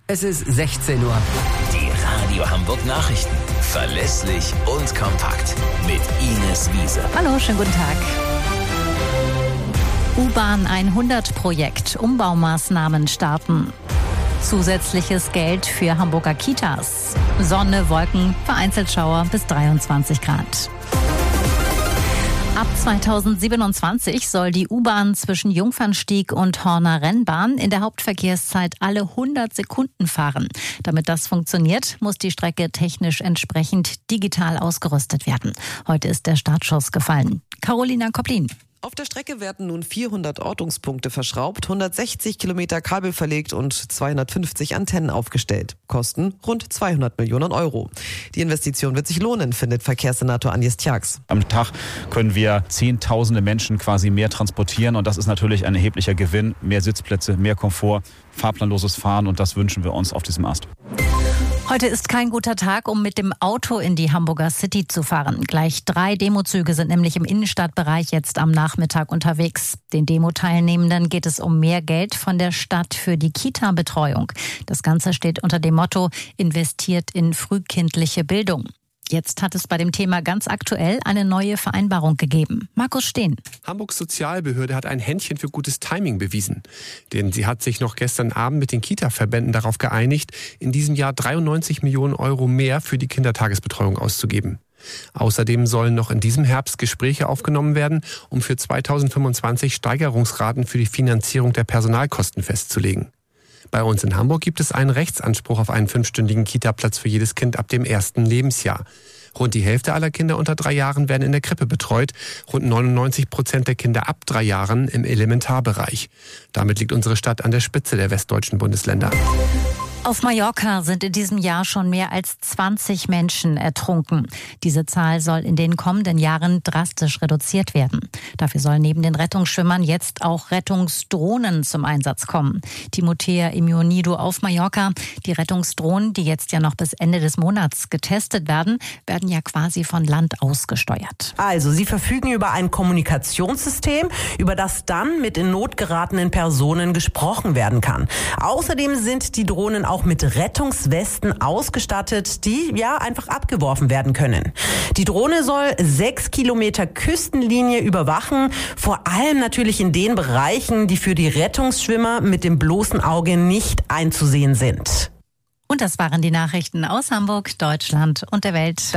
Es ist 16 Uhr. Die Radio Hamburg Nachrichten. Verlässlich und kompakt. Mit Ines Wiese. Hallo, schönen guten Tag. U-Bahn 100 Projekt. Umbaumaßnahmen starten. Zusätzliches Geld für Hamburger Kitas. Sonne, Wolken, vereinzelt Schauer bis 23 Grad. Ab 2027 soll die U-Bahn zwischen Jungfernstieg und Horner Rennbahn in der Hauptverkehrszeit alle 100 Sekunden fahren. Damit das funktioniert, muss die Strecke technisch entsprechend digital ausgerüstet werden. Heute ist der Startschuss gefallen. Carolina Koplin. Auf der Strecke werden nun 400 Ortungspunkte verschraubt, 160 Kilometer Kabel verlegt und 250 Antennen aufgestellt. Kosten rund 200 Millionen Euro. Die Investition wird sich lohnen, findet Verkehrssenator Agnes Tjax. Am Tag können wir Zehntausende Menschen quasi mehr transportieren und das ist natürlich ein erheblicher Gewinn. Mehr Sitzplätze, mehr Komfort, fahrplanloses Fahren und das wünschen wir uns auf diesem Ast. Heute ist kein guter Tag, um mit dem Auto in die Hamburger City zu fahren. Gleich 3 Demozüge sind nämlich im Innenstadtbereich jetzt am Nachmittag unterwegs. Den Demo-Teilnehmenden geht es um mehr Geld von der Stadt für die Kita-Betreuung. Das Ganze steht unter dem Motto: investiert in frühkindliche Bildung. Jetzt hat es bei dem Thema ganz aktuell eine neue Vereinbarung gegeben. Markus Steen. Hamburgs Sozialbehörde hat ein Händchen für gutes Timing bewiesen. Denn sie hat sich noch gestern Abend mit den Kita-Verbänden darauf geeinigt, in diesem Jahr 93 Millionen Euro mehr für die Kindertagesbetreuung auszugeben. Außerdem sollen noch in diesem Herbst Gespräche aufgenommen werden, um für 2025 Steigerungsraten für die Finanzierung der Personalkosten festzulegen. Bei uns in Hamburg gibt es einen Rechtsanspruch auf einen 5-stündigen Kita-Platz für jedes Kind ab dem 1. Lebensjahr. Rund die Hälfte aller Kinder unter 3 Jahren werden in der Krippe betreut, rund 99% der Kinder ab 3 Jahren im Elementarbereich. Damit liegt unsere Stadt an der Spitze der westdeutschen Bundesländer. Auf Mallorca sind in diesem Jahr schon mehr als 20 Menschen ertrunken. Diese Zahl soll in den kommenden Jahren drastisch reduziert werden. Dafür sollen neben den Rettungsschwimmern jetzt auch Rettungsdrohnen zum Einsatz kommen. Timothea Imionido auf Mallorca. Die Rettungsdrohnen, die jetzt ja noch bis Ende des Monats getestet werden ja quasi von Land aus gesteuert. Also, sie verfügen über ein Kommunikationssystem, über das dann mit in Not geratenen Personen gesprochen werden kann. Außerdem sind die Drohnen auch mit Rettungswesten ausgestattet, die einfach abgeworfen werden können. Die Drohne soll 6 Kilometer Küstenlinie überwachen, vor allem natürlich in den Bereichen, die für die Rettungsschwimmer mit dem bloßen Auge nicht einzusehen sind. Und das waren die Nachrichten aus Hamburg, Deutschland und der Welt.